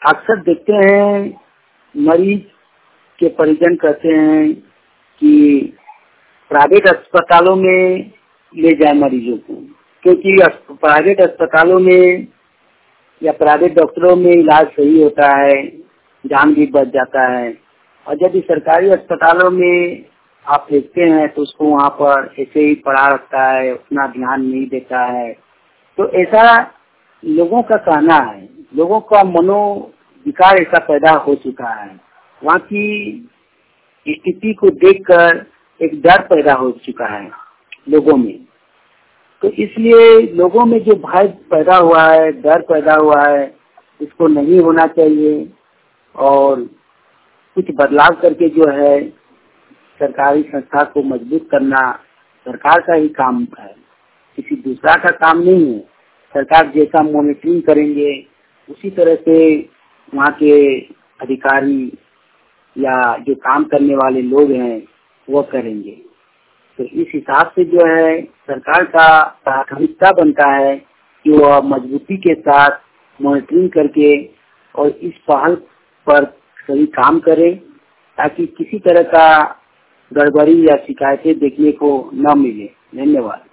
अक्सर देखते हैं मरीज के परिजन कहते हैं कि प्राइवेट अस्पतालों में ले जाए मरीजों को, क्योंकि प्राइवेट अस्पतालों में या प्राइवेट डॉक्टरों में इलाज सही होता है, जान भी बच जाता है। और यदि सरकारी अस्पतालों में आप देखते हैं तो उसको वहाँ पर ऐसे ही पड़ा रखता है, उतना ध्यान नहीं देता है। तो ऐसा लोगों का कहना है, लोगों का मनोविकार ऐसा पैदा हो चुका है। वहाँ की स्थिति को देखकर एक डर पैदा हो चुका है लोगों में। तो इसलिए लोगों में जो भय पैदा हुआ है, डर पैदा हुआ है, इसको नहीं होना चाहिए और कुछ बदलाव करके जो है सरकारी संस्था को मजबूत करना सरकार का ही काम है, किसी दूसरा का काम नहीं है। सरकार जैसा मॉनिटरिंग करेंगे उसी तरह से वहाँ के अधिकारी या जो काम करने वाले लोग हैं वो करेंगे। तो इस हिसाब से जो है सरकार का प्राथमिकता बनता है कि वह मजबूती के साथ मॉनिटरिंग करके और इस पहल पर सही काम करे, ताकि किसी तरह का गड़बड़ी या शिकायतें देखने को न मिले। धन्यवाद।